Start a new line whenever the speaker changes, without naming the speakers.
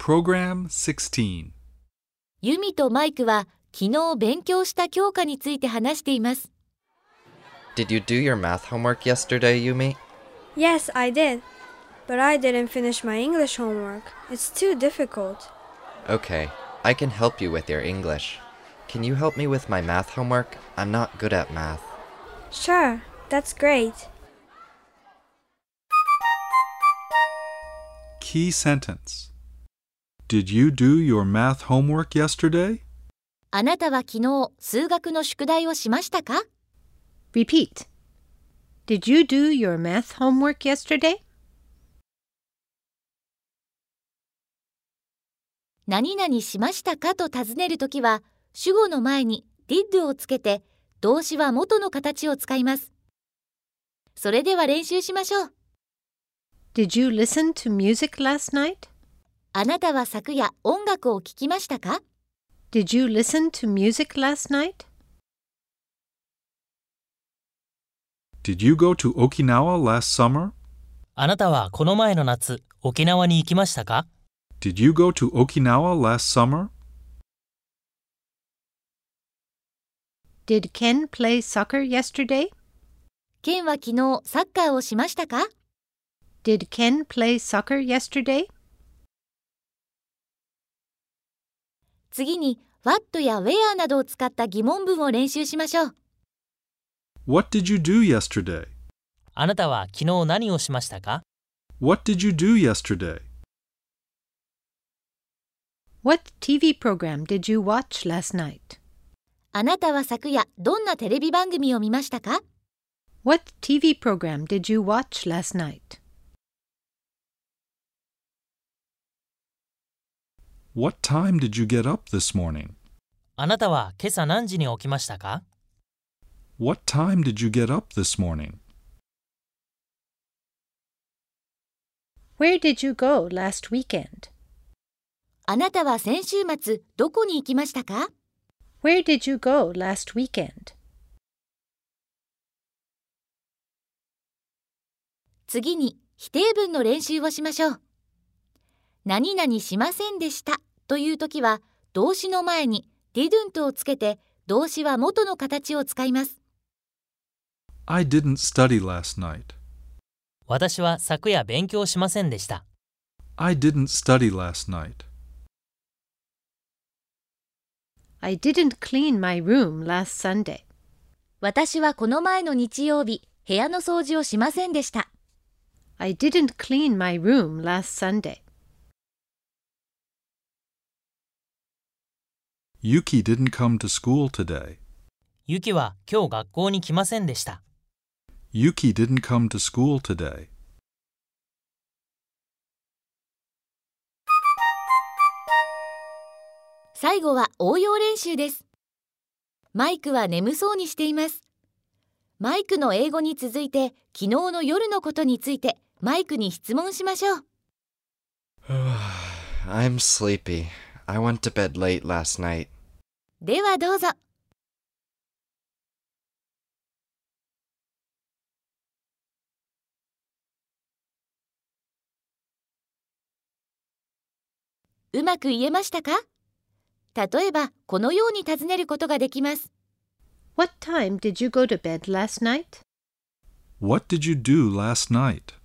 Program 16.
ユミとマイクは昨日勉強した教科について話しています。
Did you do your math homework yesterday, Yumi?
Yes, I did. But I didn't finish my English homework. It's too difficult.
Okay, I can help you with your English. Can you help me with my math homework? I'm not good at math.
Sure, that's great.
Key sentence. Did you do your math homework yesterday?
あなたは昨日数学の宿題をしましたか？
Repeat. Did you do your math homework yesterday?
何々しましたかと尋ねるときは、主語の前に did をつけて、動詞は元の形を使います。それでは練習しましょう。
Did you listen to music last night?
あなたは昨夜音楽を聴きましたか？
Did you listen to music last night?
Did you go to Okinawa last summer?
あなたはこの前の夏、沖縄に行きましたか？
Did you go to Okinawa last summer?
Did Ken play soccer yesterday?
ケンは昨日サッカーをしましたか？
Did Ken play soccer yesterday?
次に what や where などを使った疑問文を練習しましょう。
What did you do yesterday?
あなたは昨日何をしましたか？
What did you do yesterday?
What TV program did you watch last night?
あなたは昨夜どんなテレビ番組を見ましたか？
What TV program did you watch last night?
What time did you get up this morning?
あなたは今朝何時に起きましたか？
What time did you get up this morning?
Where did you go last weekend?
あなたは先週末どこに行きましたか？
Where did you go last weekend?
次に否定文の練習をしましょう。何々しませんでしたというときは動詞の前に didn't をつけて動詞は元の形を使います。
I didn't study last night.
私は昨夜勉強しませんでした。
I didn't study last night.
I didn't clean my room last Sunday.
私はこの前の日曜日、部屋の掃除をしませんでした。
I didn't clean my room last Sunday.
Yuki didn't come to school today.
ユキは今日学校に来ませんでした。
Yuki didn't come to school today.
最後は応用練習です。マイクは眠そうにしています。マイクの英語に続いて昨日の夜のことについてマイクに質問しましょう。
I'm sleepy. I went to bed late last night.
ではどうぞ。うまく言えましたか？例えば、このように尋ねることができます。
What time did you go to bed last night?
What did you do last night?